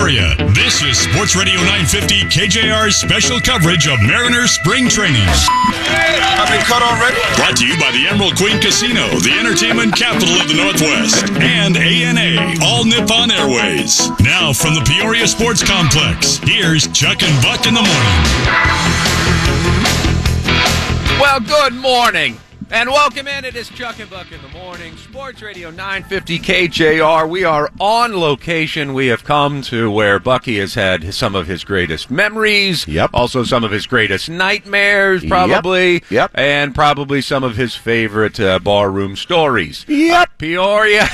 Peoria. This is Sports Radio 950 KJR's special coverage of Mariners spring training. I've been cut already. Brought to you by the Emerald Queen Casino, the entertainment capital of the Northwest, and ANA, All Nippon Airways. Now from the Peoria Sports Complex, here's Chuck and Buck in the morning. Well, good morning. And welcome in. It is Chuck and Buck in the morning. Sports Radio 950 KJR. We are on location. We have come to where Bucky has had some of his greatest memories. Yep. Also some of his greatest nightmares, probably. Yep. And probably some of his favorite barroom stories. Yep. Peoria,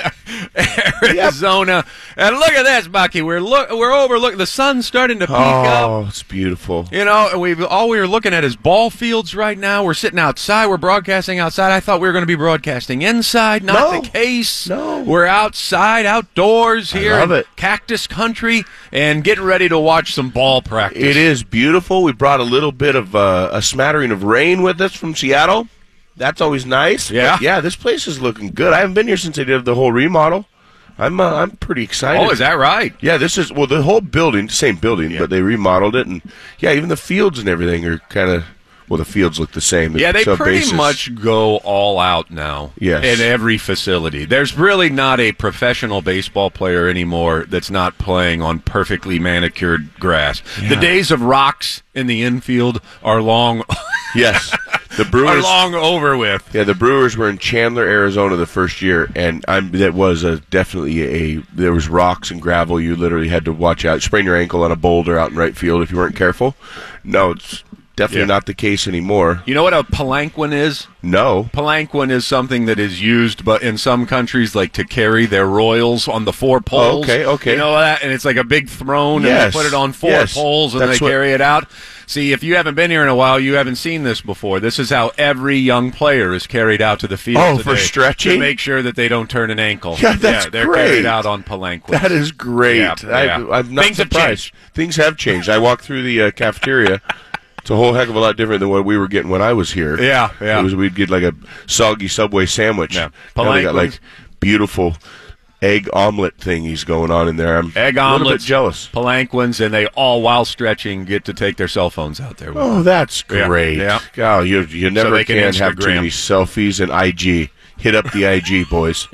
Arizona. Yep. And look at this, Bucky. We're overlooking. The sun's starting to peek up. Oh, it's beautiful. You know, and all we were looking at is ball fields right now. We're sitting outside. We're broadcasting outside. I thought we were going to be broadcasting inside. Not the case. No. We're outside, outdoors here in Cactus Country, and getting ready to watch some ball practice. It is beautiful. We brought a little bit of a smattering of rain with us from Seattle. That's always nice. Yeah. But yeah, this place is looking good. I haven't been here since they did the whole remodel. I'm pretty excited. Oh, is that right? Yeah, this is, well, the whole building, same building, but they remodeled it. And, yeah, even the fields and everything are kind of, well, the fields look the same. Yeah, they pretty much go all out now in every facility. There's really not a professional baseball player anymore that's not playing on perfectly manicured grass. Yeah. The days of rocks in the infield are long. Yes. The Brewers are long over with. Yeah, the Brewers were in Chandler, Arizona the first year, and that was definitely there was rocks and gravel. You literally had to watch out. Sprain your ankle on a boulder out in right field if you weren't careful. No, it's definitely not the case anymore. You know what a palanquin is? No. Palanquin is something that is used but in some countries like to carry their royals on the four poles. Oh, okay. You know that? And it's like a big throne, and they put it on four poles, and they carry it out. See, if you haven't been here in a while, you haven't seen this before. This is how every young player is carried out to the field today, for stretching? to make sure that they don't turn an ankle. Yeah, that's they're great. Carried out on palanquins. That is great. Yeah. I'm not Things surprised. Things have changed. I walked through the cafeteria. It's a whole heck of a lot different than what we were getting when I was here. Yeah. We'd get like a soggy Subway sandwich. Yeah. Now they got like beautiful egg omelet thingies going on in there. I'm egg a little bit omelets, jealous. Palanquins, and they all, while stretching, get to take their cell phones out there. Oh, that's great. Yeah. Oh, you never can have too many selfies and IG. Hit up the IG, boys.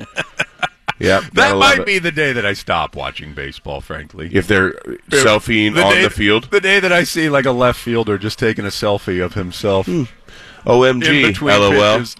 Yep, that might be the day that I stop watching baseball, frankly. If they're selfieing on the field? The day that I see like a left fielder just taking a selfie of himself. OMG, LOL. Pitches.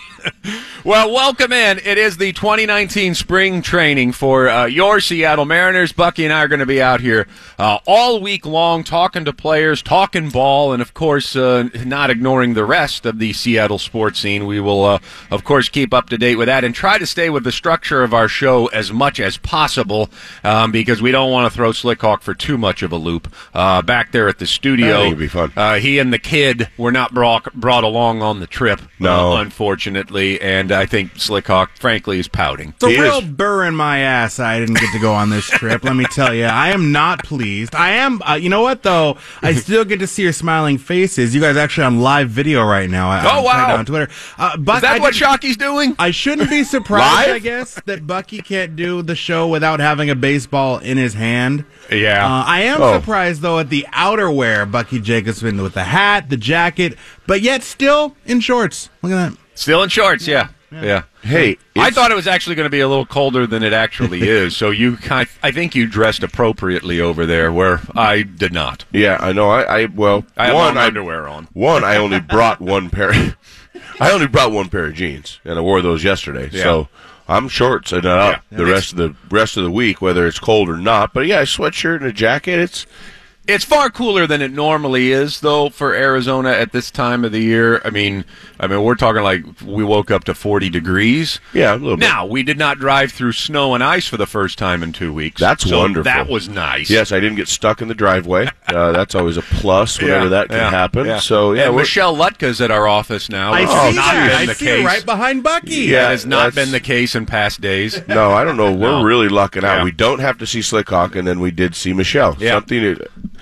Well, welcome in. It is the 2019 spring training for your Seattle Mariners. Bucky and I are going to be out here all week long talking to players, talking ball, and, of course, not ignoring the rest of the Seattle sports scene. We will, of course, keep up to date with that and try to stay with the structure of our show as much as possible because we don't want to throw Slickhawk for too much of a loop. Back there at the studio, I think it'd be fun. He and the kid were not brought along on the trip, unfortunately. And I think Slickhawk, frankly, is pouting. It's a real burr in my ass I didn't get to go on this trip, let me tell you. I am not pleased. I am, you know what, though? I still get to see your smiling faces. You guys actually on live video right now. Wow. On Twitter. Is that what Shocky's doing? I shouldn't be surprised, I guess, that Bucky can't do the show without having a baseball in his hand. Yeah. I am surprised, though, at the outerwear Bucky Jacobson with the hat, the jacket, but yet still in shorts. Look at that. Still in shorts, yeah. Hey, I thought it was actually going to be a little colder than it actually is, so I think you dressed appropriately over there, where I did not. Yeah, I know. I have long underwear on. I only brought one pair. I only brought one pair of jeans, and I wore those yesterday. Yeah. So I'm shorts and up the rest of the week, whether it's cold or not. But yeah, a sweatshirt and a jacket. It's far cooler than it normally is, though, for Arizona at this time of the year. I mean, we're talking like we woke up to 40 degrees. Yeah, a little bit. Now, we did not drive through snow and ice for the first time in 2 weeks. That's wonderful. That was nice. Yes, I didn't get stuck in the driveway. That's always a plus whenever that can happen. Yeah. So, and Michelle Lutka's at our office now. I see her right behind Bucky. Yeah, that has not been the case in past days. No, I don't know. We're really lucking out. We don't have to see Slickhawk, and then we did see Michelle. Yeah.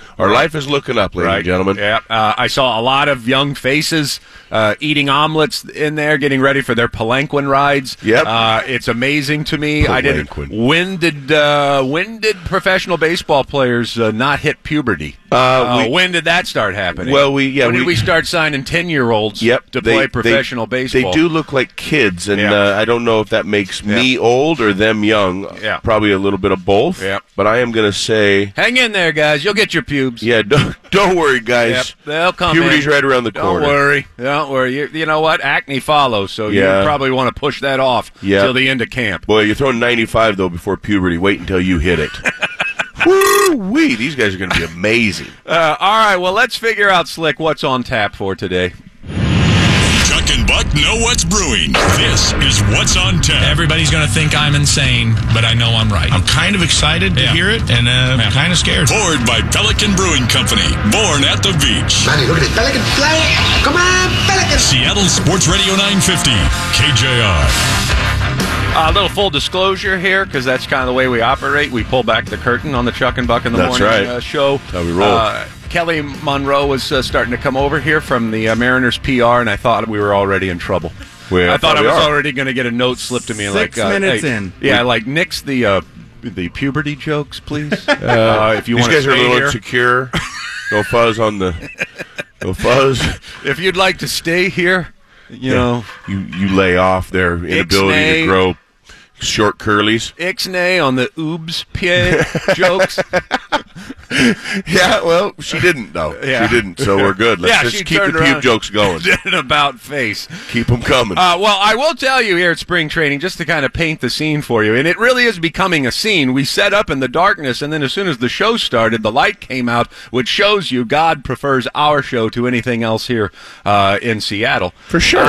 Our life is looking up, ladies and gentlemen. Yeah. I saw a lot of young faces eating omelets in there, getting ready for their palanquin rides. Yep. It's amazing to me. Palanquin. When did professional baseball players not hit puberty? When did that start happening? Well, when did we start signing 10-year-olds to play professional baseball? They do look like kids, and I don't know if that makes me old or them young. Yeah. Probably a little bit of both. Yeah. But I am going to say, hang in there, guys. You'll get your pubes. yeah, don't worry, guys. Yep, they'll come Puberty's in. right around the corner. Don't worry. You know what? Acne follows, so you probably want to push that off till the end of camp. Boy, you're throwing 95, though, before puberty. Wait until you hit it. Woo-wee! These guys are going to be amazing. All right, well, let's figure out, Slick, what's on tap for today. Chuck and Buck know what's brewing. This is What's on Tap. Everybody's going to think I'm insane, but I know I'm right. I'm kind of excited to hear it and kind of scared. Poured by Pelican Brewing Company. Born at the beach. Manny, look at it. Pelican fly. Come on, Pelican. Seattle Sports Radio 950. KJR. A little full disclosure here, because that's kind of the way we operate. We pull back the curtain on the Chuck and Buck in the That's morning right. show. That's how we roll. Kelly Monroe was starting to come over here from the Mariners PR, and I thought we were already in trouble. I thought I was already going to get a note slipped to me. 6 minutes in. Yeah, like, nix the puberty jokes, please. If you These want guys to are a stay little here. insecure. No fuzz on the... No fuzz. If you'd like to stay here, you know. You lay off their inability Ixnay. to grow short curlies. Ixnay on the oobs jokes. Yeah, well, she didn't, though. Yeah. She didn't, so we're good. Let's she just keep the turned pube around. jokes going. Did an about face. Keep them coming. Well, I will tell you here at spring training, just to kind of paint the scene for you, and it really is becoming a scene. We set up in the darkness, and then as soon as the show started, the light came out, which shows you God prefers our show to anything else here in Seattle. For sure.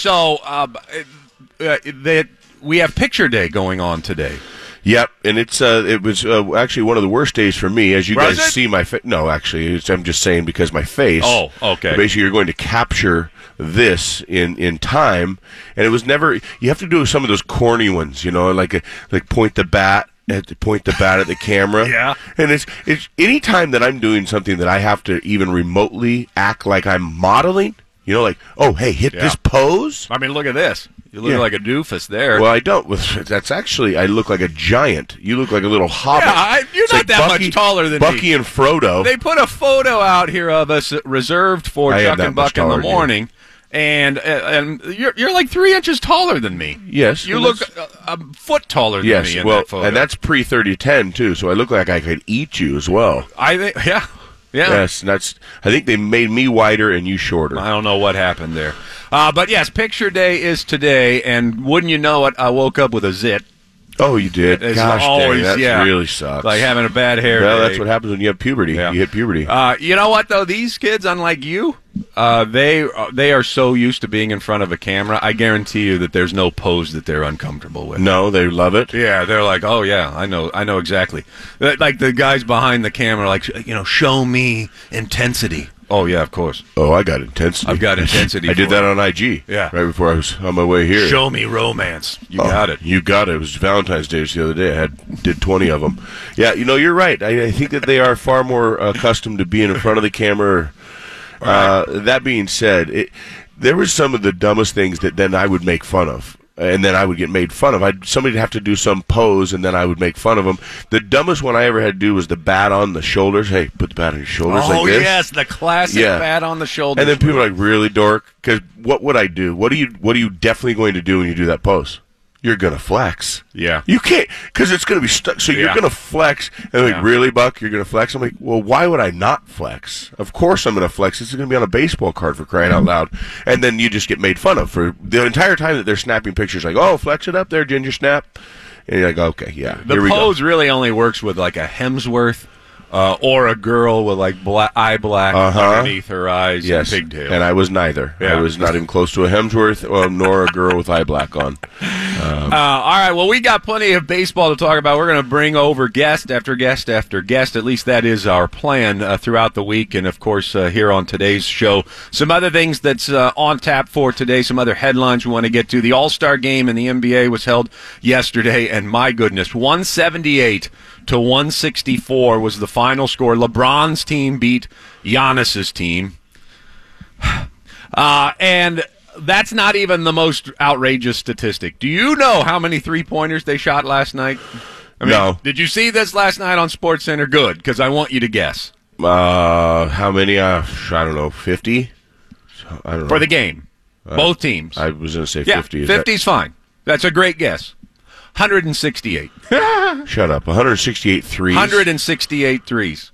We have Picture Day going on today. Yep, and it was actually one of the worst days for me. As you Was guys it? see my face. No, actually, I'm just saying because my face. Oh, okay. Basically, you're going to capture this in time, and it was never. You have to do some of those corny ones, like point the bat. Point the bat at the camera. Yeah. And it's any time that I'm doing something that I have to even remotely act like I'm modeling, like, oh, hey, hit this pose. I mean, look at this. You look like a doofus there. Well, I don't. That's actually, I look like a giant. You look like a little hobbit. Yeah, you're It's not like that Bucky, much taller than Bucky me. and Frodo. They put a photo out here of us reserved for I am Chuck that and much Buck in the taller than you. morning, and you're like 3 inches taller than me. Yes, you well, look a foot taller than me in that photo. and that's pre-30-10 too. So I look like I could eat you as well. I think, yeah. Yes, and that's. I think they made me wider and you shorter. I don't know what happened there, but yes, Picture Day is today, and wouldn't you know it, I woke up with a zit. Oh, you did. It's Gosh, always, dang, that yeah. really sucks. Like having a bad hair Well, day. that's what happens when you have puberty. Yeah. You hit puberty. You know what, though? These kids, unlike you, they are so used to being in front of a camera. I guarantee you that there's no pose that they're uncomfortable with. No, they love it. Yeah, they're like, oh, yeah, I know exactly. Like the guys behind the camera, like, show me intensity. Oh, yeah, of course. Oh, I got intensity. I've got intensity. I did for that it. on IG. Yeah. Right before I was on my way here. Show me romance. You got it. You got it. It was Valentine's Day the other day. I did 20 of them. Yeah, you're right. I think that they are far more accustomed to being in front of the camera. That being said, there was some of the dumbest things that then I would make fun of. And then I would get made fun of. Somebody'd have to do some pose, and then I would make fun of them. The dumbest one I ever had to do was the bat on the shoulders. Hey, put the bat on your shoulders like this. Oh, yes, the classic bat on the shoulders. And then people are like, really, dork? Because what would I do? What are you definitely going to do when you do that pose? You're going to flex. Yeah. You can't, because it's going to be stuck. So you're Yeah. going to flex. And they're like, really, Buck? You're going to flex? I'm like, well, why would I not flex? Of course I'm going to flex. This is going to be on a baseball card, for crying out loud. And then you just get made fun of for the entire time that they're snapping pictures. Like, oh, flex it up there, Ginger Snap. And you're like, okay, yeah. The here we go. pose really only works with like a Hemsworth or a girl with like eye black underneath her eyes Yes, and pigtails. and I was neither. Yeah. I was not even close to a Hemsworth nor a girl with eye black on. All right, well, we got plenty of baseball to talk about. We're going to bring over guest after guest after guest. At least that is our plan throughout the week. And, of course, here on today's show, some other things that's on tap for today, some other headlines we want to get to. The All-Star game in the NBA was held yesterday, and my goodness, 178 to 164 was the final score. LeBron's team beat Giannis's team. And that's not even the most outrageous statistic. Do you know how many three-pointers they shot last night? No. Did you see this last night on SportsCenter? Good, because I want you to guess. How many? I don't know, 50? I don't know. For the game. Both teams. I was going to say Yeah, 50. 50's fine. That's a great guess. 168. Shut up. 168 threes. 168 threes.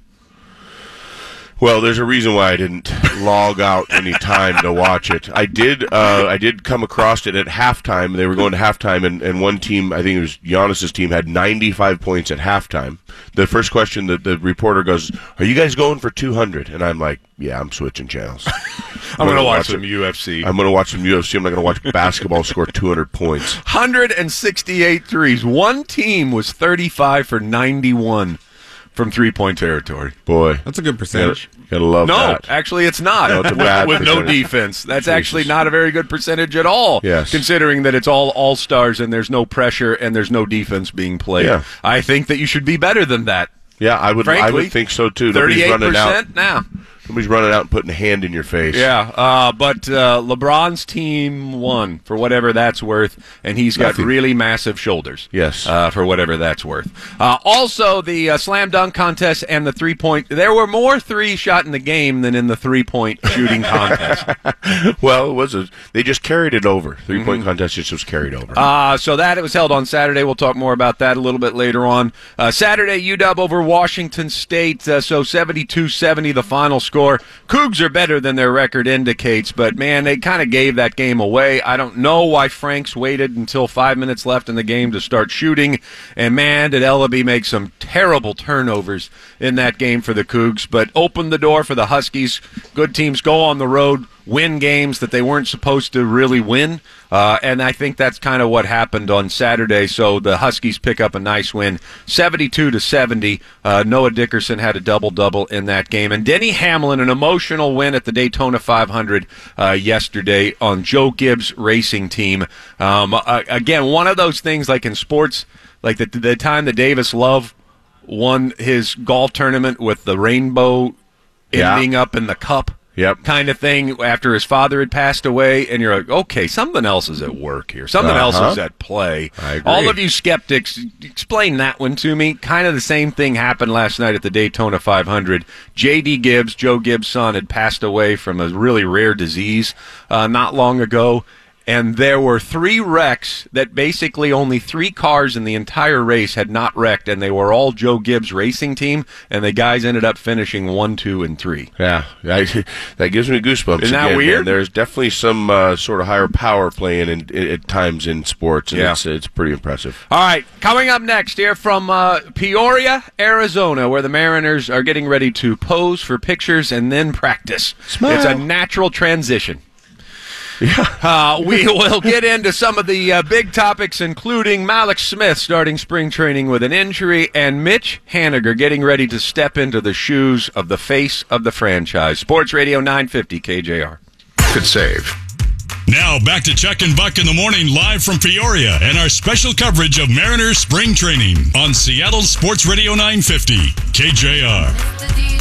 Well, there's a reason why I didn't log out any time to watch it. I did come across it at halftime. They were going to halftime, and one team, I think it was Giannis's team, had 95 points at halftime. The first question, the reporter goes, "Are you guys going for 200?" And I'm like, "Yeah, I'm switching channels. I'm going to watch some UFC. I'm going to watch some UFC. I'm not going to watch basketball score 200 points." 168 threes. One team was 35 for 91 from three-point territory. Boy, That's a good percentage. gotta love No, that. actually it's not. No, it's a bad with no percentage. defense. That's actually not a very good percentage at all, Yes. considering that it's all all-stars and there's no pressure and there's no defense being played. Yeah. I think that you should be better than that. Yeah, I would Frankly, think so too. Nobody's 38% running out. now. Nobody's running out and putting a hand in your face. Yeah, but LeBron's team won, for whatever that's worth, and he's got Nothing. really massive shoulders. Yes. For whatever that's worth. Also, the slam dunk contest and the three-point, there were more threes shot in the game than in the three-point shooting contest. Well, they just carried it over. Mm-hmm. Three-point contest just was carried over. So that it was held on Saturday. We'll talk more about that a little bit later on. Saturday, UW over Washington State. So 72-70 the final score. Cougs are better than their record indicates, but man, they kind of gave that game away. I don't know why Franks waited until 5 minutes left in the game to start shooting. And man, did Ellaby make some terrible turnovers in that game for the Cougs, but opened the door for the Huskies. Good teams go on the road, win games that they weren't supposed to really win, and I think that's kind of what happened on Saturday. So the Huskies pick up a nice win, 72-70. Noah Dickerson had a double-double in that game, and Denny Hamlin, an emotional win at the Daytona 500 yesterday on Joe Gibbs' racing team. Again, one of those things like in sports, like the time that Davis Love won his golf tournament with the rainbow ending up in the cup. Yep. Kind of thing after his father had passed away, and you're like, okay, something else is at work here. Something else is at play. I agree. All of you skeptics, explain that one to me. Kind of the same thing happened last night at the Daytona 500. J.D. Gibbs, Joe Gibbs' son, had passed away from a really rare disease not long ago. And there were 3 wrecks that basically only 3 cars in the entire race had not wrecked, and they were all Joe Gibbs' racing team, and the guys ended up finishing 1, 2, and 3. Yeah, that gives me goosebumps. Isn't that again, weird? Man. There's definitely some sort of higher power playing at times in sports, and it's pretty impressive. All right, coming up next here from Peoria, Arizona, where the Mariners are getting ready to pose for pictures and then practice. Smile. It's a natural transition. Yeah. We will get into some of the big topics, including Malik Smith starting spring training with an injury, and Mitch Haniger getting ready to step into the shoes of the face of the franchise. Sports Radio 950 KJR. Could save. Now back to Chuck and Buck in the morning, live from Peoria, and our special coverage of Mariners spring training on Seattle Sports Radio 950 KJR.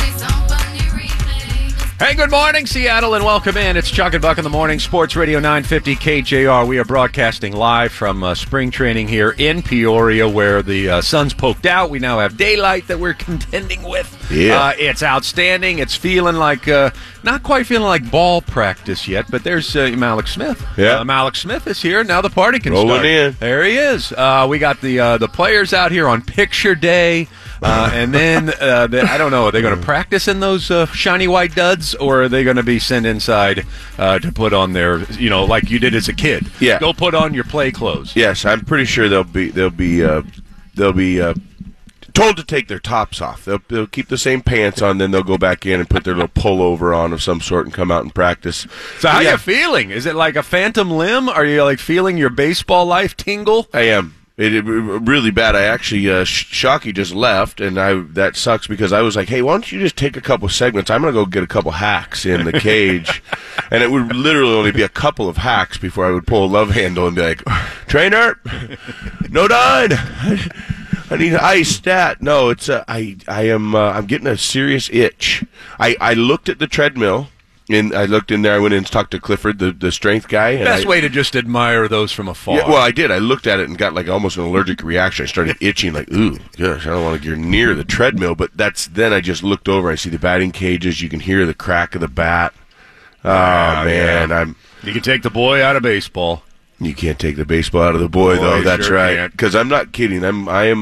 Hey, good morning, Seattle, and welcome in. It's Chuck and Buck in the morning, Sports Radio 950 KJR. We are broadcasting live from spring training here in Peoria, where the sun's poked out. We now have daylight that we're contending with. Yeah. It's outstanding. It's feeling like, not quite feeling like ball practice yet, but there's Malik Smith. Yeah. Malik Smith is here. Now the party can Rolling start. in. There he is. We got the players out here on picture day. And then, I don't know, are they going to practice in those shiny white duds, or are they going to be sent inside to put on their, like you did as a kid? Yeah. Go put on your play clothes. Yes, I'm pretty sure they'll be 12 told to take their tops off. They'll keep the same pants on, then they'll go back in and put their little pullover on of some sort and come out and practice. So how you feeling? Is it like a phantom limb? Are you like feeling your baseball life tingle? I am. It really bad. I actually, Shockey just left, and that sucks because I was like, hey, why don't you just take a couple segments? I'm going to go get a couple hacks in the cage. And it would literally only be a couple of hacks before I would pull a love handle and be like, trainer, no done. I need an ice stat. No, it's I'm getting a serious itch. I looked at the treadmill. I looked in there. I went in and talked to Clifford, the strength guy. And Best way to just admire those from afar. Yeah, well, I did. I looked at it and got like almost an allergic reaction. I started itching, like, ooh, gosh, I don't want to get near the treadmill. But then I just looked over. I see the batting cages. You can hear the crack of the bat. Oh man, yeah. You can take the boy out of baseball. You can't take the baseball out of the boy, though. That's sure right. Because I'm not kidding. I am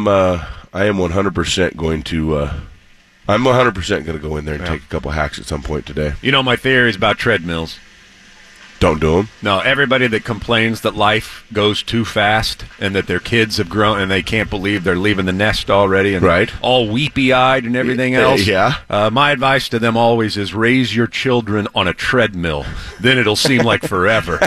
100% going to. I'm 100% going to go in there and take a couple hacks at some point today. You know my theories about treadmills. Don't do them. No, everybody that complains that life goes too fast and that their kids have grown and they can't believe they're leaving the nest already and all weepy-eyed and everything else. My advice to them always is raise your children on a treadmill. Then it'll seem like forever.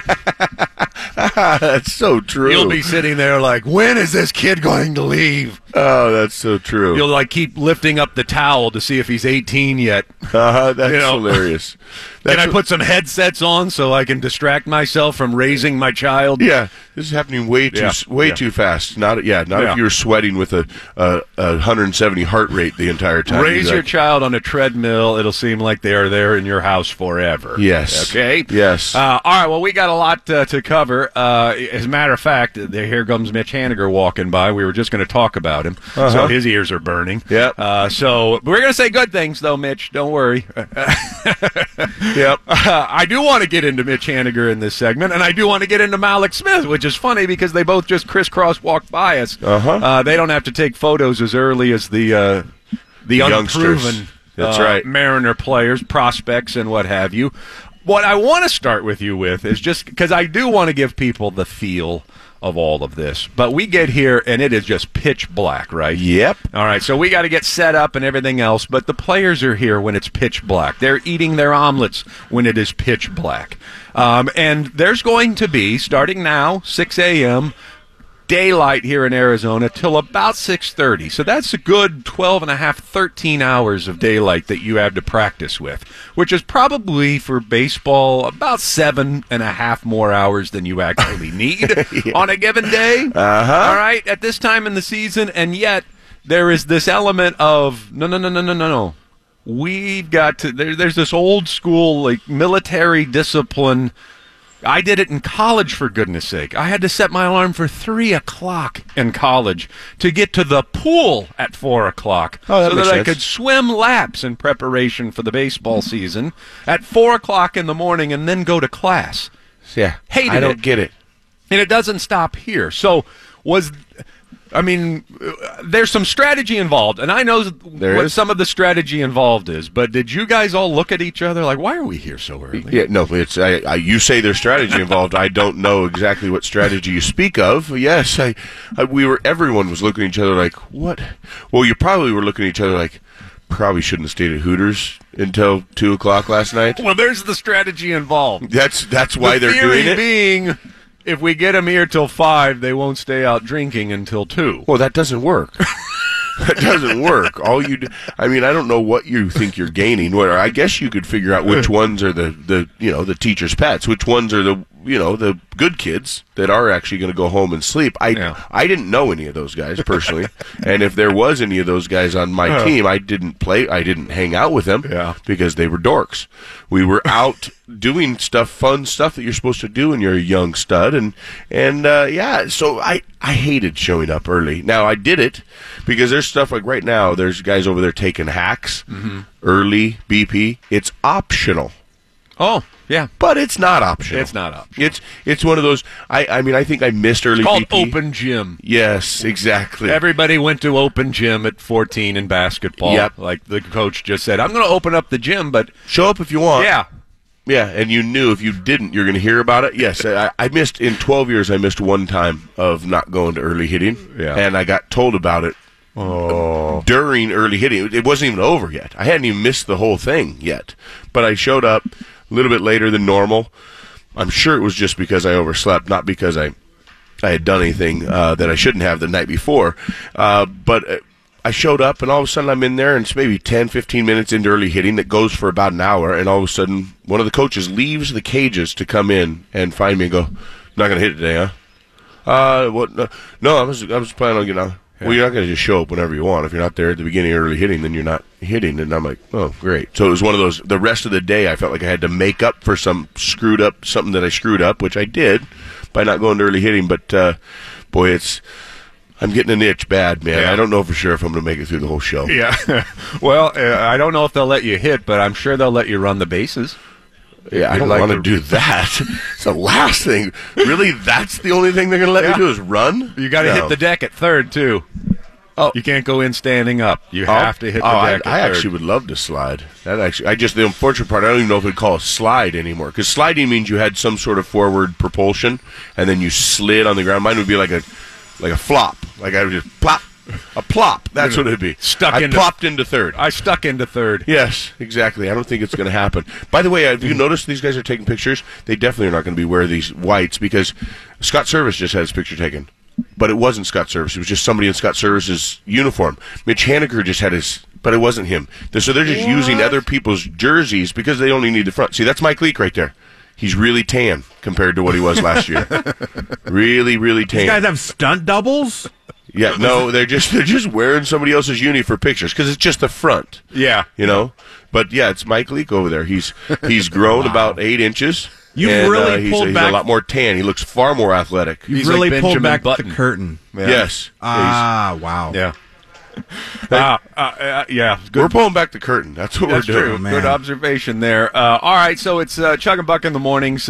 That's so true. You'll be sitting there like, when is this kid going to leave? Oh, that's so true. You'll like keep lifting up the towel to see if he's 18 yet. That's hilarious. Can I put some headsets on so I can distract myself from raising my child? Yeah, this is happening way too fast. Not if you're sweating with a 170 heart rate the entire time. Raise your child on a treadmill. It'll seem like they are there in your house forever. Yes. Okay? Yes. All right, well, we got a lot to cover. As a matter of fact, here comes Mitch Haniger walking by. We were just going to talk about him, so his ears are burning. Yep. So we're going to say good things, though, Mitch. Don't worry. Yep. I do want to get into Mitch Haniger in this segment, and I do want to get into Malik Smith, which is funny because they both just crisscross walked by us. They don't have to take photos as early as the unproven That's right. Mariner players, prospects, and what have you. What I want to start with you with is just because I do want to give people the feel of all of this. But we get here, and it is just pitch black, right? Yep. All right, so we got to get set up and everything else, but the players are here when it's pitch black. They're eating their omelets when it is pitch black. And there's going to be, starting now, 6 a.m., daylight here in Arizona till about 6:30. So that's a good 12 and a half, 13 hours of daylight that you have to practice with, which is probably for baseball about 7.5 more hours than you actually need on a given day. All right, at this time in the season, and yet there is this element of no. We've got to. There's this old school like military discipline. I did it in college, for goodness sake. I had to set my alarm for 3 o'clock in college to get to the pool at 4 o'clock so that I could swim laps in preparation for the baseball season at 4 o'clock in the morning and then go to class. Yeah. Hated it. I don't get it. And it doesn't stop here. So there's some strategy involved, and I know what some of the strategy involved is, but did you guys all look at each other like, why are we here so early? Yeah, no, it's you say there's strategy involved. I don't know exactly what strategy you speak of. Yes, everyone was looking at each other like, what? Well, you probably were looking at each other like, probably shouldn't have stayed at Hooters until 2 o'clock last night. Well, there's the strategy involved. That's why they're doing it. The theory being, if we get them here till 5, they won't stay out drinking until 2. Well, that doesn't work. That doesn't work. All you do, I don't know what you think you're gaining. I guess you could figure out which ones are the teacher's pets, which ones are the good kids that are actually going to go home and sleep. I didn't know any of those guys personally, and if there was any of those guys on my team, I didn't hang out with them because they were dorks. We were out doing fun stuff that you're supposed to do when you're a young stud, so I hated showing up early. Now I did it because there's stuff like right now. There's guys over there taking hacks early BP. It's optional. Oh, yeah. But it's not optional. It's not optional. It's one of those, I think I missed early BP. It's called BP. open gym. Yes, exactly. Everybody went to open gym at 14 in basketball. Yep. Like the coach just said, I'm going to open up the gym, but... Show up if you want. Yeah. Yeah, and you knew if you didn't, you're going to hear about it. Yes, I missed, in 12 years, I missed one time of not going to early hitting. Yeah. And I got told about it during early hitting. It wasn't even over yet. I hadn't even missed the whole thing yet. But I showed up a little bit later than normal. I'm sure it was just because I overslept, not because I had done anything that I shouldn't have the night before. But I showed up, and all of a sudden I'm in there, and it's maybe 10, 15 minutes into early hitting that goes for about an hour, and all of a sudden one of the coaches leaves the cages to come in and find me and go, "Not going to hit it today, huh?" What? No, I was planning on getting out. Yeah. Well, you're not going to just show up whenever you want. If you're not there at the beginning of early hitting, then you're not hitting. And I'm like, oh, great. So it was one of those, the rest of the day I felt like I had to make up for something that I screwed up, which I did by not going to early hitting. But, boy, I'm getting an itch bad, man. Yeah. I don't know for sure if I'm going to make it through the whole show. Yeah. Well, I don't know if they'll let you hit, but I'm sure they'll let you run the bases. Yeah, I don't want to do that. It's the last thing. Really, that's the only thing they're going to let me do is run? You got to hit the deck at third, too. Oh, you can't go in standing up. You have to hit the deck at third. I actually would love to slide. The unfortunate part, I don't even know if we'd call it slide anymore, because sliding means you had some sort of forward propulsion, and then you slid on the ground. Mine would be like a flop. Like I would just plop. A plop. That's what it'd be. I plopped into third. I stuck into third. Yes, exactly. I don't think it's going to happen. By the way, have you noticed these guys are taking pictures? They definitely are not going to be wearing these whites, because Scott Service just had his picture taken. But it wasn't Scott Service. It was just somebody in Scott Service's uniform. Mitch Haniger just had his, but it wasn't him. So they're just using other people's jerseys because they only need the front. See, that's Mike Leake right there. He's really tan compared to what he was last year. Really, really tan. These guys have stunt doubles? Yeah, no, they're just wearing somebody else's uni for pictures because it's just the front. Yeah, you know. But yeah, it's Mike Leake over there. He's grown about 8 inches. You've really pulled back. He's a lot more tan. He looks far more athletic. You've really like pulled back Button. The curtain. Yeah. Yes. Wow. Yeah. Yeah. Good. We're pulling back the curtain. That's what we're doing. True. Good observation there. All right, so it's Chuck and Buck in the mornings.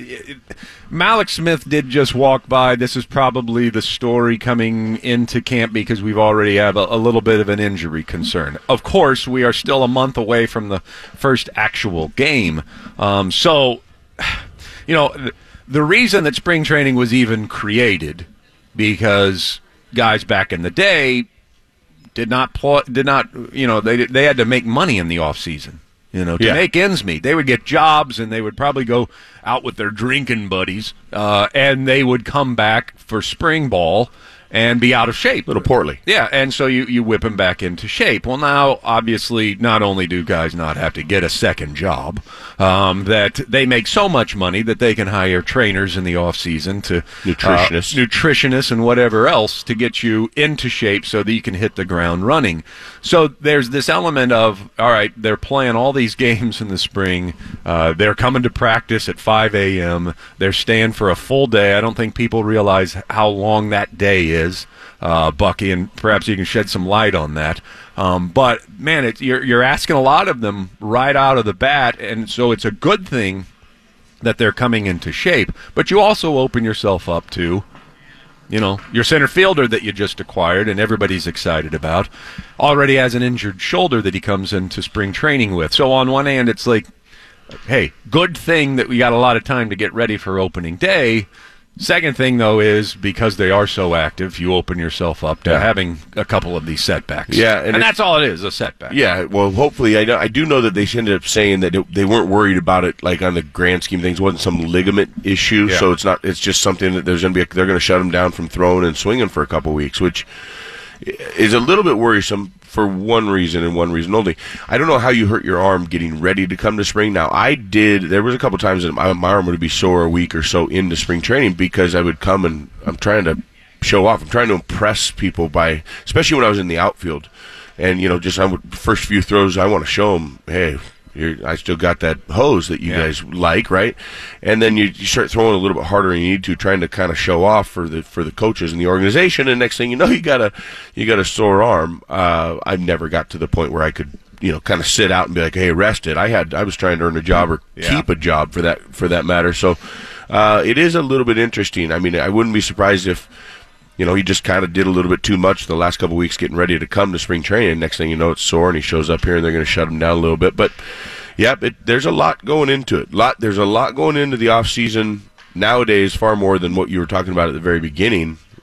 Malik Smith did just walk by. This is probably the story coming into camp because we've already have a little bit of an injury concern. Of course, we are still a month away from the first actual game. So, you know, the reason that spring training was even created because guys back in the day did not you know, they had to make money in the off season, you know, to make ends meet. They would get jobs and they would probably go out with their drinking buddies, and they would come back for spring ball and be out of shape. A little portly. Yeah, and so you whip them back into shape. Well, now, obviously, not only do guys not have to get a second job, that they make so much money that they can hire trainers in the off-season to nutritionists and whatever else to get you into shape so that you can hit the ground running. So there's this element of, all right, they're playing all these games in the spring. They're coming to practice at 5 a.m. They're staying for a full day. I don't think people realize how long that day is, Bucky, and perhaps you can shed some light on that. But, man, you're asking a lot of them right out of the bat, and so it's a good thing that they're coming into shape. But you also open yourself up to, you know, your center fielder that you just acquired and everybody's excited about already has an injured shoulder that he comes into spring training with. So on one hand, it's like, hey, good thing that we got a lot of time to get ready for opening day. Second thing, though, is because they are so active, you open yourself up to having a couple of these setbacks. Yeah, and that's all it is, a setback. Yeah, well, hopefully, I do know that they ended up saying that they weren't worried about it, like on the grand scheme of things. It wasn't some ligament issue, so it's just something that they're going to shut them down from throwing and swinging for a couple weeks, which is a little bit worrisome for one reason and one reason only. I don't know how you hurt your arm getting ready to come to spring. Now, I did. There was a couple times that my arm would be sore a week or so into spring training because I would come and I'm trying to show off. I'm trying to impress people by, especially when I was in the outfield. And, you know, just first few throws, I want to show them, hey, I still got that hose that you guys like, right? And then you start throwing a little bit harder than you need to, trying to kind of show off for the coaches and the organization. And next thing you know, you got a sore arm. I never got to the point where I could, you know, kind of sit out and be like, hey, rest it. I was trying to earn a job or keep a job for that matter. So it is a little bit interesting. I mean, I wouldn't be surprised if, you know, he just kind of did a little bit too much the last couple of weeks getting ready to come to spring training. Next thing you know, it's sore, and he shows up here, and they're going to shut him down a little bit. But, there's a lot going into it. There's a lot going into the off season nowadays, far more than what you were talking about at the very beginning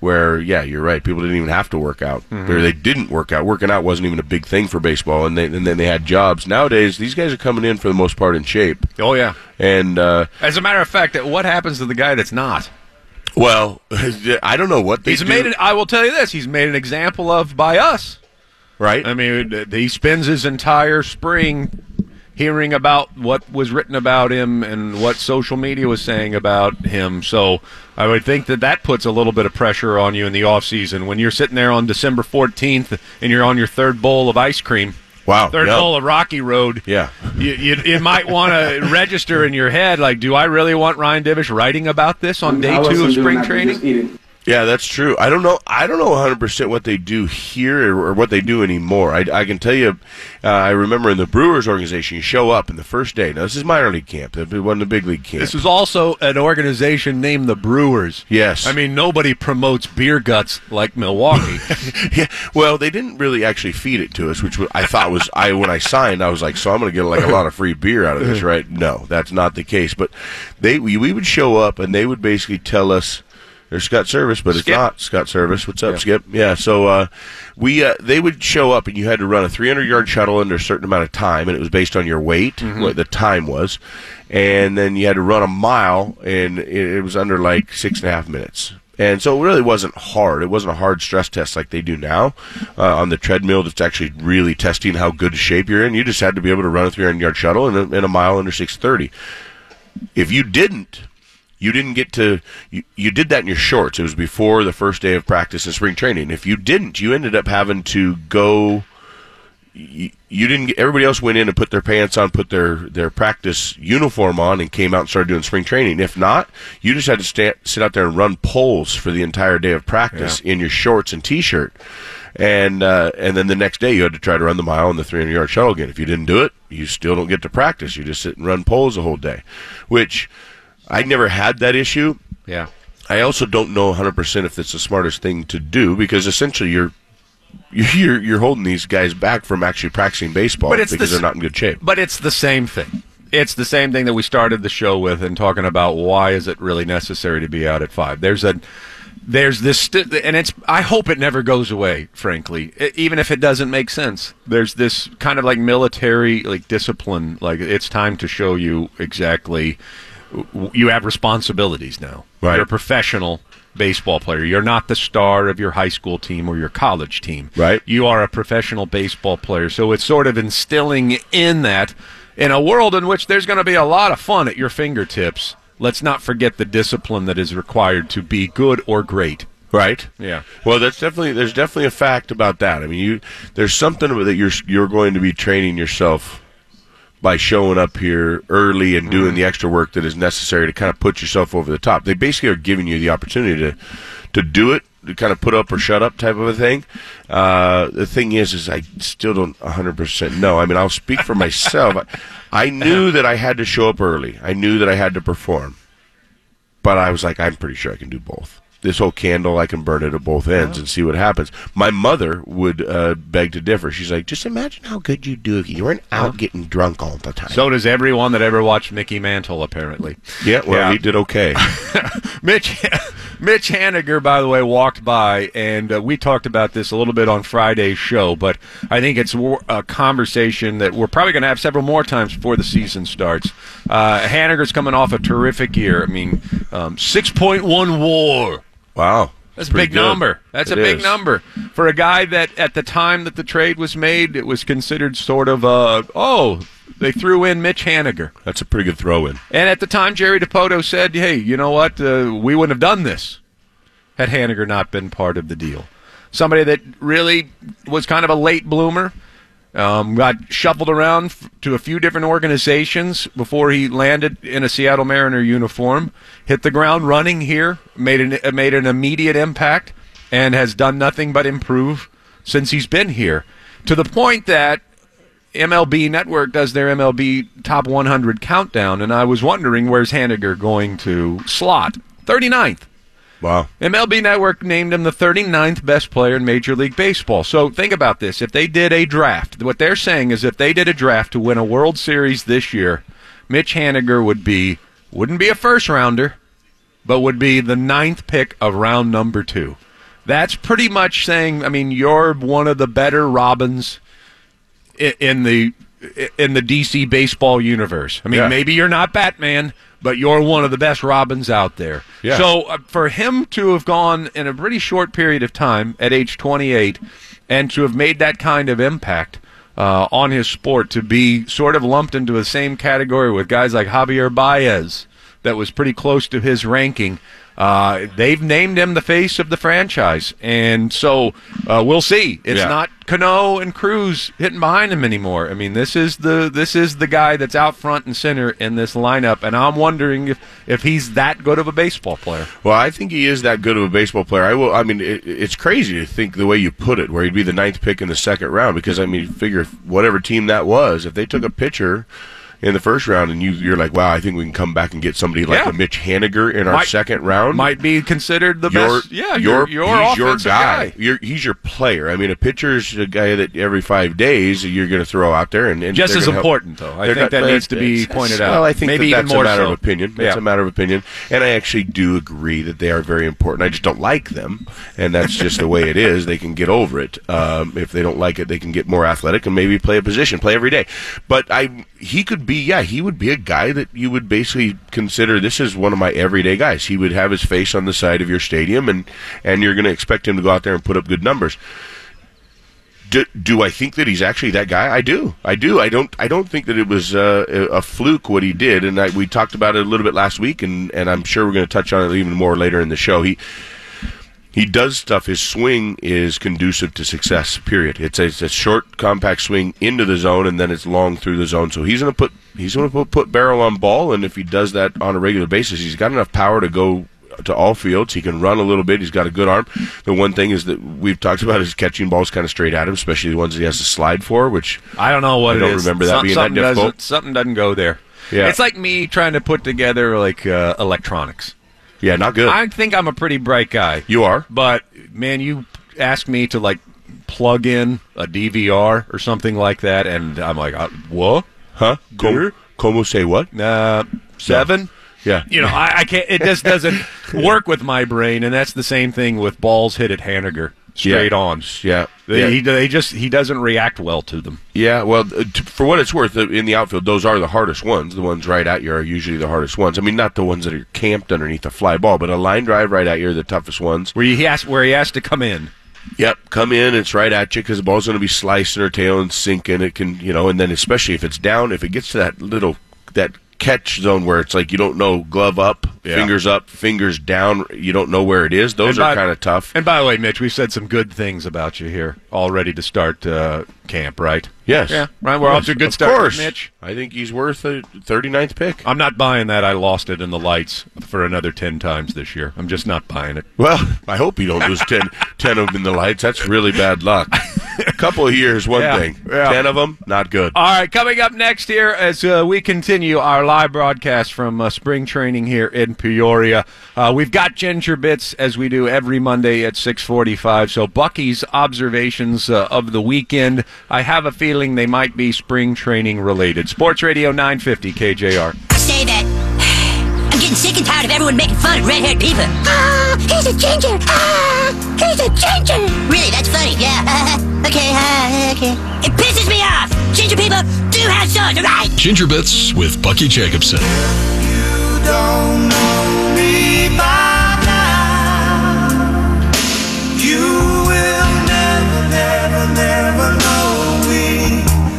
where, yeah, you're right. People didn't even have to work out. Or they didn't work out. Working out wasn't even a big thing for baseball, and then they had jobs. Nowadays, these guys are coming in for the most part in shape. Oh, yeah. And as a matter of fact, what happens to the guy that's not? well, I don't know what they do. I will tell you this. He's made an example of by us. Right? I mean, he spends his entire spring hearing about what was written about him and what social media was saying about him. So I would think that puts a little bit of pressure on you in the off season when you're sitting there on December 14th and you're on your third bowl of ice cream. Wow. Third bowl of Rocky Road. Yeah. You might want to register in your head, like, do I really want Ryan Divish writing about this on day 2 of spring training? Yeah, that's true. I don't know 100% what they do here or what they do anymore. I can tell you, I remember in the Brewers organization, you show up in the first day. Now, this is minor league camp. It wasn't a big league camp. This is also an organization named the Brewers. Yes. I mean, nobody promotes beer guts like Milwaukee. Yeah. Well, they didn't really actually feed it to us, which I thought was, when I signed, I was like, so I'm going to get like a lot of free beer out of this, right? No, that's not the case. But we would show up, and they would basically tell us, there's Scott Service, but Skip. It's not Scott Service. What's up, Yeah. Skip? Yeah, so they would show up, and you had to run a 300-yard shuttle under a certain amount of time, and it was based on your weight, what the time was. And then you had to run a mile, and it was under like 6.5 minutes. And so it really wasn't hard. It wasn't a hard stress test like they do now on the treadmill. That's actually really testing how good shape you're in. You just had to be able to run a 300-yard shuttle in a mile under 6:30. If you didn't, you didn't get to you did that in your shorts. It was before the first day of practice in spring training. If you didn't, you ended up having to go. You didn't get, everybody else went in and put their pants on, put their practice uniform on, and came out and started doing spring training. If not, you just had to sit out there and run poles for the entire day of practice in your shorts and t-shirt. And then the next day you had to try to run the mile and the 300-yard shuttle again. If you didn't do it, you still don't get to practice. You just sit and run poles the whole day, which I never had that issue. Yeah. I also don't know 100% if it's the smartest thing to do, because essentially you're holding these guys back from actually practicing baseball because they're not in good shape. But it's the same thing. It's the same thing that we started the show with and talking about why is it really necessary to be out at 5. There's this, and I hope it never goes away, frankly, even if it doesn't make sense. There's this kind of like military discipline, like it's time to show you exactly. You have responsibilities now. Right. You're a professional baseball player. You're not the star of your high school team or your college team. Right. You are a professional baseball player. So it's sort of instilling in that, in a world in which there's going to be a lot of fun at your fingertips, let's not forget the discipline that is required to be good or great. Right. Yeah. Well, there's definitely a fact about that. I mean, there's something that you're going to be training yourself by showing up here early and doing the extra work that is necessary to kind of put yourself over the top. They basically are giving you the opportunity to do it, to kind of put up or shut up type of a thing. The thing is I still don't 100% know. I mean, I'll speak for myself. I knew that I had to show up early. I knew that I had to perform. But I was like, I'm pretty sure I can do both. This whole candle, I can burn it at both ends and see what happens. My mother would beg to differ. She's like, just imagine how good you'd do if you weren't out getting drunk all the time. So does everyone that ever watched Mickey Mantle, apparently. Yeah, well, he did okay. Mitch Haniger, by the way, walked by, and we talked about this a little bit on Friday's show, but I think it's a conversation that we're probably going to have several more times before the season starts. Haniger's coming off a terrific year. I mean, 6.1 WAR. Wow. That's a big number. That's a big number. For a guy that at the time that the trade was made, it was considered sort of they threw in Mitch Haniger. That's a pretty good throw-in. And at the time, Jerry DiPoto said, hey, you know what? We wouldn't have done this had Haniger not been part of the deal. Somebody that really was kind of a late bloomer. Got shuffled around to a few different organizations before he landed in a Seattle Mariner uniform. Hit the ground running here, made an immediate impact, and has done nothing but improve since he's been here. To the point that MLB Network does their MLB Top 100 countdown, and I was wondering where's Haniger going to slot. 39th. Wow. MLB Network named him the 39th best player in Major League Baseball. So think about this. If they did a draft, what they're saying is if they did a draft to win a World Series this year, Mitch Haniger wouldn't be a first-rounder, but would be the 9th pick of round number 2. That's pretty much saying, I mean, you're one of the better Robins in the DC baseball universe. I mean, maybe you're not Batman, but you're one of the best Robins out there. Yeah. So for him to have gone in a pretty short period of time at age 28 and to have made that kind of impact on his sport, to be sort of lumped into the same category with guys like Javier Baez, that was pretty close to his ranking. They've named him the face of the franchise, and so we'll see. It's not Cano and Cruz hitting behind him anymore. I mean, this is the guy that's out front and center in this lineup, and I'm wondering if he's that good of a baseball player. Well, I think he is that good of a baseball player. I mean, it's crazy to think the way you put it, where he'd be the 9th pick in the second round, because, I mean, figure whatever team that was, if they took a pitcher in the first round, and you're like, wow, I think we can come back and get somebody like a Mitch Haniger in our second round. Might be considered the best. Yeah, he's your guy. He's your player. I mean, a pitcher's a guy that every 5 days you're going to throw out there, and just as important, though. I think that needs to be pointed out. Well, I think maybe that's even more a matter so. of opinion. That's a matter of opinion, and I actually do agree that they are very important. I just don't like them, and that's just the way it is. They can get over it. If they don't like it, they can get more athletic and maybe play a position, play every day. But he would be a guy that you would basically consider, this is one of my everyday guys. He would have his face on the side of your stadium, and you're going to expect him to go out there and put up good numbers. Do I think that he's actually that guy? I do. I don't think that it was a fluke what he did, and we talked about it a little bit last week, and I'm sure we're going to touch on it even more later in the show. He does stuff. His swing is conducive to success, period. It's a short, compact swing into the zone, and then it's long through the zone. So he's going to put barrel on ball, and if he does that on a regular basis, he's got enough power to go to all fields. He can run a little bit. He's got a good arm. The one thing is that we've talked about is catching balls kind of straight at him, especially the ones that he has to slide for, which I don't know what it is. I don't remember that being that difficult. Something doesn't go there. Yeah. It's like me trying to put together like electronics. Yeah, not good. I think I'm a pretty bright guy. You are. But, man, you ask me to, like, plug in a DVR or something like that, and I'm like, what? Huh? Como say what? 7? No. Yeah. You know, I can't. It just doesn't work with my brain, and that's the same thing with balls hit at Haniger. Straight on. Yeah. He doesn't react well to them. Yeah, well, for what it's worth, in the outfield, those are the hardest ones. The ones right at you are usually the hardest ones. I mean, not the ones that are camped underneath a fly ball, but a line drive right at you are the toughest ones. Where he has to come in. Yep, come in, it's right at you because the ball's going to be slicing or tail and sinking. It can, and then especially if it's down, if it gets to that catch zone where it's like you don't know, glove up, fingers up, fingers down, you don't know where it is. Those are kind of tough. And by the way, Mitch, we've said some good things about you here all ready to start camp, right? Yes. Yeah, right. We're off to a good start, of course. Mitch. I think he's worth a 39th pick. I'm not buying that. I lost it in the lights for another 10 times this year. I'm just not buying it. Well, I hope you don't lose 10 of them in the lights. That's really bad luck. A couple of years, one thing. Yeah. 10 of them, not good. All right, coming up next here as we continue our live broadcast from spring training here in Peoria. We've got Ginger Bits, as we do every Monday at 6:45. So Bucky's observations of the weekend. I have a feeling they might be spring training related. Sports Radio 950 KJR. Say that I'm getting sick and tired of everyone making fun of red-haired people. Ah, he's a ginger. Ah, he's a ginger. Really, that's funny. Yeah. Okay. It pisses me off. Ginger people do have souls, right? Ginger Bits with Bucky Jacobson. You don't know me by now. You will never know me.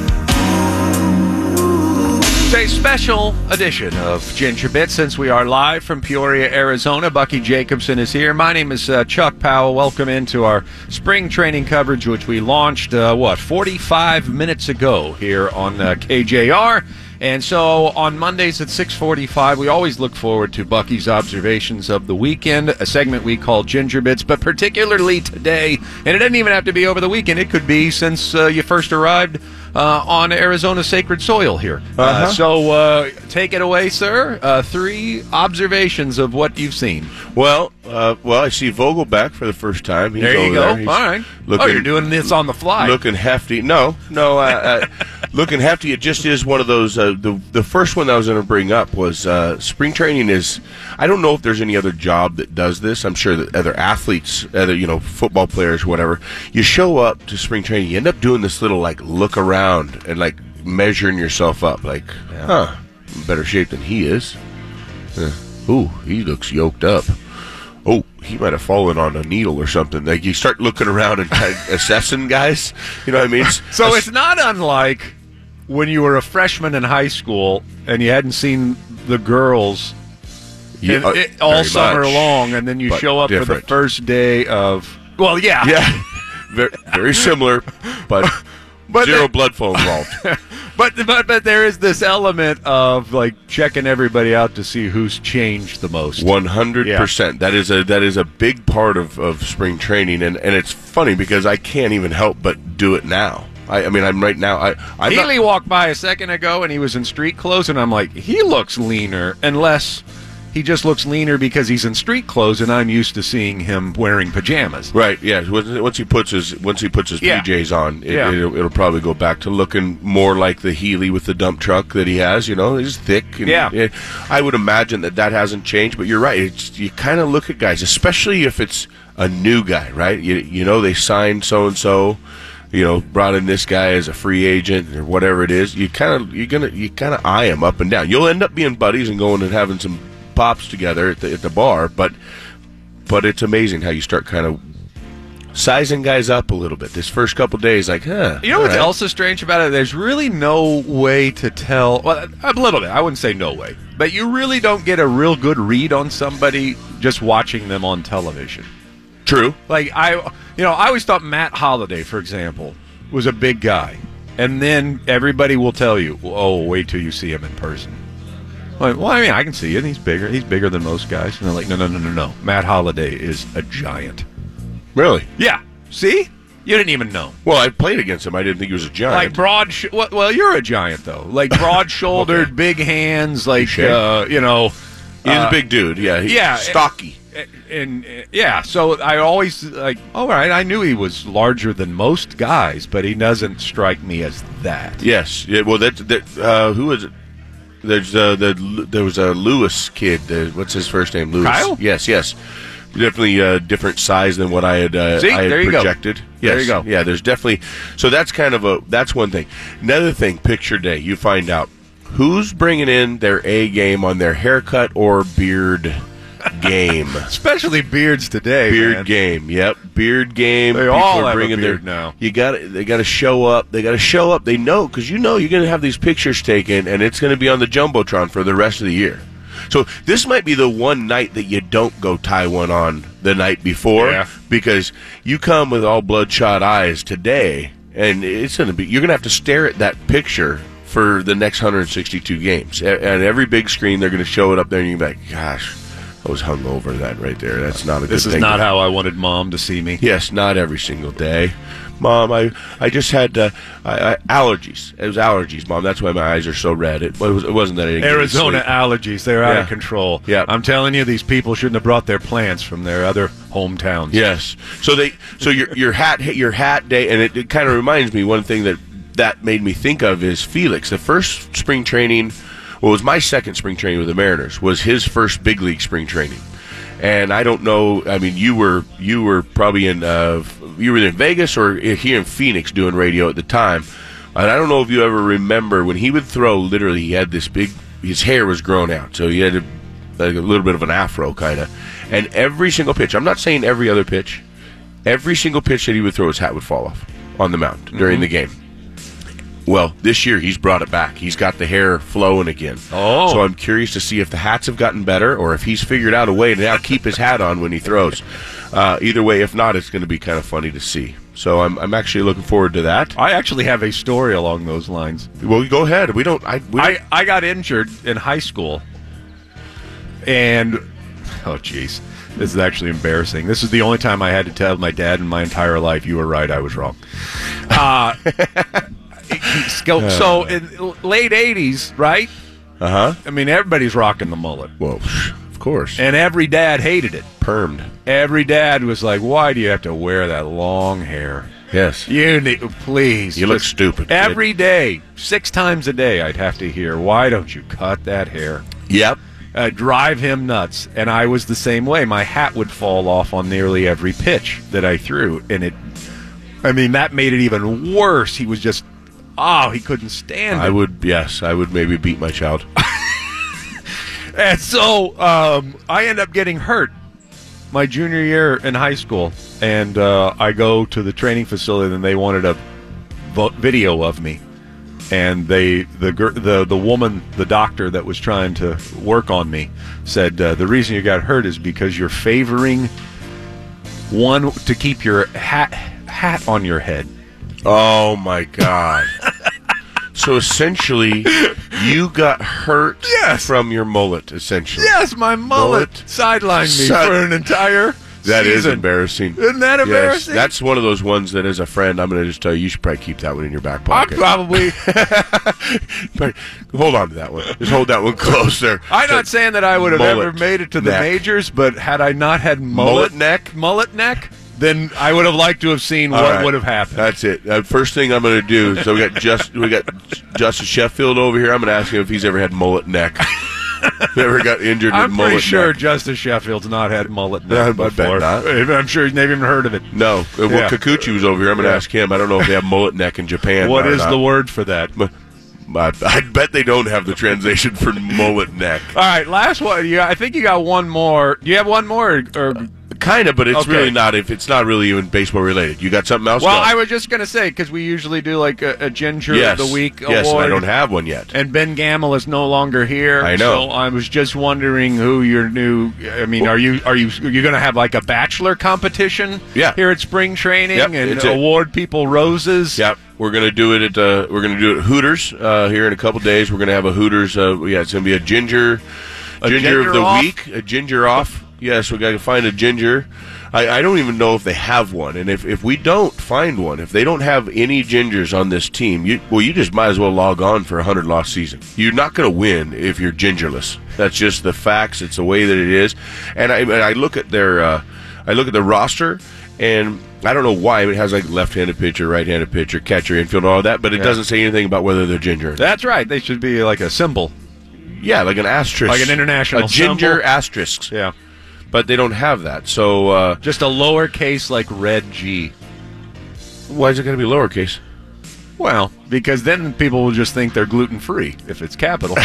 It's a special edition of Ginger Bits since we are live from Peoria, Arizona. Bucky Jacobson is here. My name is Chuck Powell. Welcome into our spring training coverage, which we launched, 45 minutes ago here on KJR. And so on Mondays at 6:45, we always look forward to Bucky's observations of the weekend, a segment we call Ginger Bits, but particularly today, and it doesn't even have to be over the weekend. It could be since you first arrived on Arizona sacred soil here. So take it away, sir. 3 observations of what you've seen. Well, Well, I see Vogelback for the first time. He's There you over go. there. He's All right. looking- You're doing this on the fly. Looking hefty. No. Looking hefty. It just is one of those. The first one that I was going to bring up was spring training is. I don't know if there's any other job that does this. I'm sure that other athletes, football players, whatever. You show up to spring training, you end up doing this little look around and measuring yourself up. In better shape than he is. Ooh, he looks yoked up. Oh, he might have fallen on a needle or something. You start looking around and kind of assessing guys. You know what I mean? So it's not unlike when you were a freshman in high school and you hadn't seen the girls all summer long, and then you show up for the first day of. Well, yeah, very, very similar, but zero blood flow involved. But there is this element of checking everybody out to see who's changed the most. 100%. That is a big part of spring training, and it's funny because I can't even help but do it now. I'm right now. Healy walked by a second ago, and he was in street clothes, and I'm like, he looks leaner, unless he just looks leaner because he's in street clothes, and I'm used to seeing him wearing pajamas. Right. Yeah. Once he puts his PJs on, it'll probably go back to looking more like the Healy with the dump truck that he has. He's thick. And, I would imagine that hasn't changed. But you're right. You kind of look at guys, especially if it's a new guy, right? They signed so and so. Brought in this guy as a free agent or whatever it is. You kind of eye him up and down. You'll end up being buddies and going and having some pops together at the bar, but it's amazing how you start kind of sizing guys up a little bit. This first couple days, You know what else is strange about it? There's really no way to tell. Well, a little bit. I wouldn't say no way, but you really don't get a real good read on somebody just watching them on television. True. I always thought Matt Holliday, for example, was a big guy, and then everybody will tell you, "Oh, wait till you see him in person." Well, I can see it. He's bigger. He's bigger than most guys. And they're like, no. Matt Holliday is a giant. Really? Yeah. See? You didn't even know. Well, I played against him. I didn't think he was a giant. Well, you're a giant, though. Broad-shouldered, okay. Big hands, He's a big dude. Yeah. Stocky. So I always, all right, I knew he was larger than most guys, but he doesn't strike me as that. Yes. Yeah, well, who is it? There was a Lewis kid. What's his first name? Lewis. Kyle? Yes. Definitely a different size than what I had projected. Yes. There you go. Yeah, there's definitely. So that's that's one thing. Another thing, picture day, you find out who's bringing in their A game on their haircut or beard game. Especially beards today. Beard game. Yep. Beard game. They all have a beard now. They got to show up. They got to show up. They know, because you're going to have these pictures taken, and it's going to be on the Jumbotron for the rest of the year. So this might be the one night that you don't go tie one on the night before, because you come with all bloodshot eyes today, and it's going to be, you're going to have to stare at that picture for the next 162 games. And every big screen, they're going to show it up there, and you're going to be like, gosh, I was hungover that right there. That's not a good thing. This is not how I wanted Mom to see me. Yes, not every single day. Mom, I just had allergies. It was allergies, Mom. That's why my eyes are so red. It wasn't that I didn't Arizona allergies. They're out of control. Yeah. I'm telling you, these people shouldn't have brought their plants from their other hometowns. Yes. So your hat day, and it kind of reminds me, one thing that made me think of is Felix. The first spring training, well, it was my second spring training with the Mariners, was his first big league spring training. And I don't know, I mean, you were probably in Vegas or here in Phoenix doing radio at the time. And I don't know if you ever remember when he would throw, literally he had this big, his hair was grown out. So he had a little bit of an afro kind of. And every single pitch, I'm not saying every other pitch, every single pitch that he would throw, his hat would fall off on the mound during the game. Well, this year he's brought it back. He's got the hair flowing again. Oh. So I'm curious to see if the hats have gotten better or if he's figured out a way to now keep his hat on when he throws. Either way, if not, it's going to be kind of funny to see. So I'm actually looking forward to that. I actually have a story along those lines. Well, go ahead. I got injured in high school, and oh, jeez, this is actually embarrassing. This is the only time I had to tell my dad in my entire life, "You were right, I was wrong." So in late 80s, right? Uh-huh. I mean, everybody's rocking the mullet. Well, Of course. And every dad hated it. Permed. Every dad was like, why do you have to wear that long hair? Yes. You need, please. You look stupid, kid. Every day, 6 times a day, I'd have to hear, why don't you cut that hair? Yep. Drive him nuts. And I was the same way. My hat would fall off on nearly every pitch that I threw. And that made it even worse. He was just, he couldn't stand it. I would maybe beat my child. And so I end up getting hurt my junior year in high school. And I go to the training facility, and they wanted a video of me. And the woman, the doctor that was trying to work on me, said the reason you got hurt is because you're favoring one to keep your hat on your head. Oh my God! So essentially, you got hurt from your mullet. Essentially, yes, my mullet sidelined me for an entire. That is season. Embarrassing. Isn't that embarrassing? Yes, that's one of those ones that, as a friend, I'm going to just tell you, you should probably keep that one in your back pocket. I probably. Hold on to that one. Just hold that one closer. I'm not saying that I would have ever made it to the majors, but had I not had mullet neck, then I would have liked to have seen what would have happened. That's it. First thing I'm going to do. So we got Justice Sheffield over here. I'm going to ask him if he's ever had mullet neck. Never got injured with mullet neck. I'm pretty sure Justice Sheffield's not had mullet neck before. I bet not. I'm sure he's never even heard of it. No. Well, Kikuchi was over here. I'm going to ask him. I don't know if they have mullet neck in Japan. What is the word for that? I bet they don't have the translation for mullet neck. All right, last one. I think you got one more. Do you have one more? Or kind of, but it's really not. If it's not really even baseball related, you got something else? Well, I was just going to say, because we usually do like a Ginger of the Week award. Yes, and I don't have one yet. And Ben Gamble is no longer here. I know. So I was just wondering who your new. I mean, are you going to have like a bachelor competition? Here at spring training and award people roses? Yep. We're gonna do it at Hooters here in a couple days. We're gonna have a Hooters. It's gonna be a ginger of the week, a ginger off. Yes, we got to find a ginger. I don't even know if they have one, and if we don't find one, if they don't have any gingers on this team, you just might as well log on for a 100-loss season. You're not going to win if you're gingerless. That's just the facts. It's the way that it is. And I look at their the roster. And I don't know why it has like left-handed pitcher, right-handed pitcher, catcher, infield, all that, but it doesn't say anything about whether they're ginger. That's right. They should be like a symbol. Yeah, like an asterisk. Like an international symbol. A ginger asterisk. Yeah. But they don't have that. So just a lowercase like red G. Why is it going to be lowercase? Well, because then people will just think they're gluten-free if it's capital.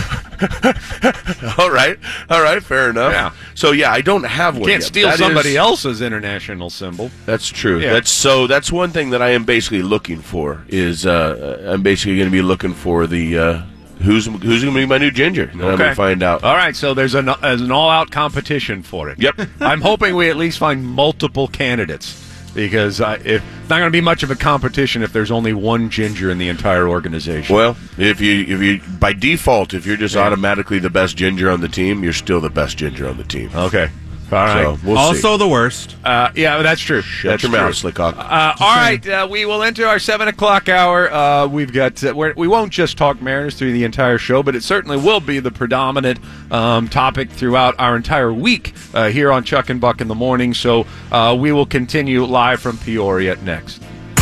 All right, fair enough. Yeah. So I don't have one. Can't steal somebody else's international symbol. That's true. Yeah. That's one thing that I am basically looking for. Is I'm basically going to be looking for the who's going to be my new ginger. And I'm going to find out. All right, so there's an all-out competition for it. Yep. I'm hoping we at least find multiple candidates. Because it's not going to be much of a competition if there's only one ginger in the entire organization. Well, if you by default, if you're just automatically the best ginger on the team, you're still the best ginger on the team. Okay. All right. So we'll see. The worst. Yeah, that's true. Shut your mouth, Slickhawk. All right, we will enter our 7 o'clock hour. We've got. We won't just talk Mariners through the entire show, but it certainly will be the predominant topic throughout our entire week here on Chuck and Buck in the Morning. So we will continue live from Peoria next.